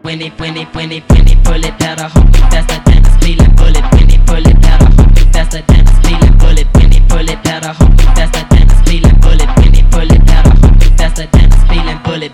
when he pull it better, hope you faster than a speeding bullet. When he pull it better, hope you faster than a speeding bullet. When he pull it better, hope you faster than a speeding bullet. When he pull it better, hope you faster than a speeding bullet.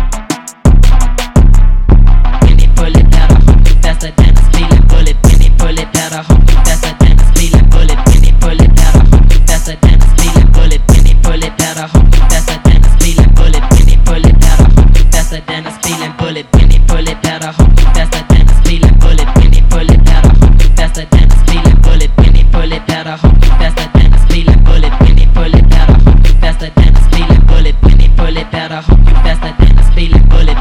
When he pull it better, hope you faster than a speeding bullet. When he pull it better, hope you faster than a speeding bullet. When he pull it better, hope you faster than a speeding bullet. When he pull it better, hope you faster than a speeding bullet. When he pull it better, hope you faster than a speeding bullet. When he pull it better, hope you faster than a speeding bullet. When he pull it better, hope you faster than a speeding bullet. When he pull it better, hope you faster than a speeding bullet. When he pull it better, hope you faster than a speeding bullet. When he pull it better, hope you faster than a speeding bullet.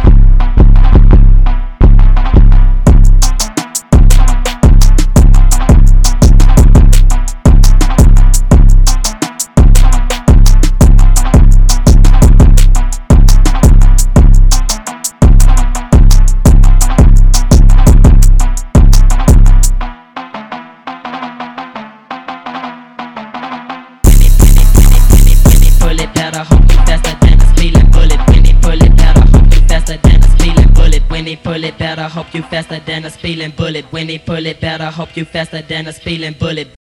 Pull it better, hope you faster than a speeding bullet. When he pull it better, hope you faster than a speeding bullet. When he pull it better, hope you faster than a speeding bullet. When he pull it better, hope you faster than a speeding bullet.